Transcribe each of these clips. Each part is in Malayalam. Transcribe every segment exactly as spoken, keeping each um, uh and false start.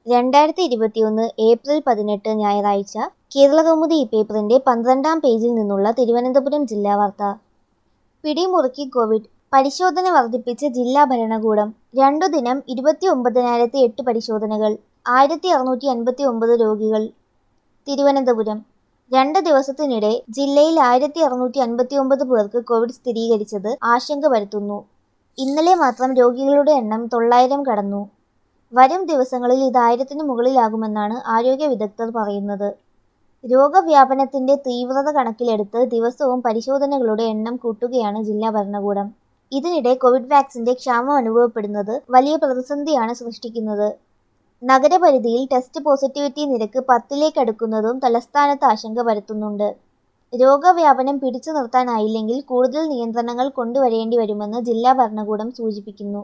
രണ്ടായിരത്തി ഇരുപത്തിയൊന്ന് ഏപ്രിൽ പതിനെട്ട് ഞായറാഴ്ച കേരളകൗമുദി ഈ പേപ്പറിന്റെ പന്ത്രണ്ടാം പേജിൽ നിന്നുള്ള തിരുവനന്തപുരം ജില്ലാ വാർത്ത. പിടിമുറുക്കി കോവിഡ്, പരിശോധന വർദ്ധിപ്പിച്ച് ജില്ലാ ഭരണകൂടം. രണ്ടു ദിനം ഇരുപത്തി ഒമ്പതിനായിരത്തി എട്ട് പരിശോധനകൾ, ആയിരത്തി അറുന്നൂറ്റി അൻപത്തി ഒമ്പത് രോഗികൾ. തിരുവനന്തപുരം. രണ്ട് ദിവസത്തിനിടെ ജില്ലയിൽ ആയിരത്തി അറുന്നൂറ്റി അൻപത്തി ഒമ്പത് പേർക്ക് കോവിഡ് സ്ഥിരീകരിച്ചത് ആശങ്ക പരത്തുന്നു. ഇന്നലെ മാത്രം രോഗികളുടെ എണ്ണം തൊള്ളായിരം കടന്നു. വരും ദിവസങ്ങളിൽ ഇത് ആയിരത്തിന് മുകളിലാകുമെന്നാണ് ആരോഗ്യ വിദഗ്ധർ പറയുന്നത്. രോഗവ്യാപനത്തിന്റെ തീവ്രത കണക്കിലെടുത്ത് ദിവസവും പരിശോധനകളുടെ എണ്ണം കൂട്ടുകയാണ് ജില്ലാ ഭരണകൂടം. ഇതിനിടെ കോവിഡ് വാക്സിന്റെ ക്ഷാമം അനുഭവപ്പെടുന്നത് വലിയ പ്രതിസന്ധിയാണ് സൃഷ്ടിക്കുന്നത്. നഗരപരിധിയിൽ ടെസ്റ്റ് പോസിറ്റിവിറ്റി നിരക്ക് പത്തിലേക്കടുക്കുന്നതും തലസ്ഥാനത്ത് ആശങ്ക പരത്തുന്നുണ്ട്. രോഗവ്യാപനം പിടിച്ചു നിർത്താനായില്ലെങ്കിൽ കൂടുതൽ നിയന്ത്രണങ്ങൾ കൊണ്ടുവരേണ്ടി വരുമെന്ന് ജില്ലാ ഭരണകൂടം സൂചിപ്പിക്കുന്നു.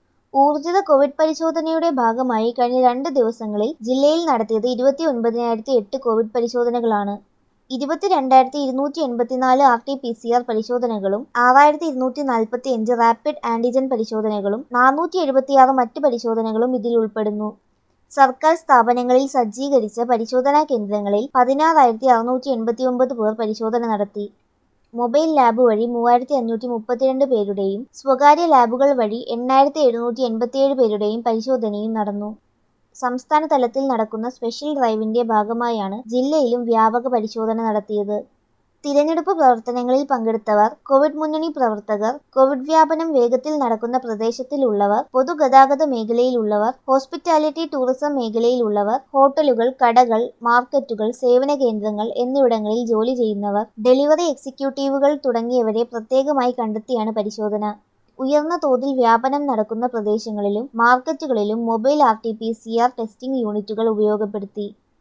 ഊർജിത കോവിഡ് പരിശോധനയുടെ ഭാഗമായി കഴിഞ്ഞ രണ്ട് ദിവസങ്ങളിൽ ജില്ലയിൽ നടത്തിയത് ഇരുപത്തി ഒൻപതിനായിരത്തി എട്ട് കോവിഡ് പരിശോധനകളാണ്. ഇരുപത്തിരണ്ടായിരത്തി ഇരുന്നൂറ്റി എൺപത്തിനാല് R T P C R പരിശോധനകളും ആറായിരത്തി ഇരുന്നൂറ്റി നാൽപ്പത്തി അഞ്ച് റാപ്പിഡ് ആന്റിജൻ പരിശോധനകളും നാനൂറ്റി എഴുപത്തിയാറ് മറ്റ് പരിശോധനകളും ഇതിൽ ഉൾപ്പെടുന്നു. സർക്കാർ സ്ഥാപനങ്ങളിൽ സജ്ജീകരിച്ച പരിശോധനാ കേന്ദ്രങ്ങളിൽ പതിനാറായിരത്തി അറുന്നൂറ്റി എൺപത്തി ഒമ്പത് പേർ പരിശോധന നടത്തി. മൊബൈൽ ലാബ് വഴി മൂവായിരത്തി അഞ്ഞൂറ്റി മുപ്പത്തിരണ്ട് പേരുടെയും സ്വകാര്യ ലാബുകൾ വഴി എണ്ണായിരത്തി എഴുന്നൂറ്റി എൺപത്തിയേഴ് പേരുടെയും പരിശോധനയും നടന്നു. സംസ്ഥാന തലത്തിൽ നടക്കുന്ന സ്പെഷ്യൽ ഡ്രൈവിന്റെ ഭാഗമായാണ് ജില്ലയിലും വ്യാപക പരിശോധന നടത്തിയത്. തിരഞ്ഞെടുപ്പ് പ്രവർത്തനങ്ങളിൽ പങ്കെടുത്തവർ, കോവിഡ് മുന്നണി പ്രവർത്തകർ, കോവിഡ് വ്യാപനം വേഗത്തിൽ നടക്കുന്ന പ്രദേശത്തിലുള്ളവർ, പൊതുഗതാഗത മേഖലയിലുള്ളവർ, ഹോസ്പിറ്റാലിറ്റി ടൂറിസം മേഖലയിലുള്ളവർ, ഹോട്ടലുകൾ, കടകൾ, മാർക്കറ്റുകൾ, സേവന കേന്ദ്രങ്ങൾ എന്നിവിടങ്ങളിൽ ജോലി ചെയ്യുന്നവർ, ഡെലിവറി എക്സിക്യൂട്ടീവുകൾ തുടങ്ങിയവരെ പ്രത്യേകമായി കണ്ടെത്തിയാണ് പരിശോധന. ഉയർന്ന തോതിൽ വ്യാപനം നടക്കുന്ന പ്രദേശങ്ങളിലും മാർക്കറ്റുകളിലും mobile R T P C R testing യൂണിറ്റുകൾ ഉപയോഗപ്പെടുത്തി.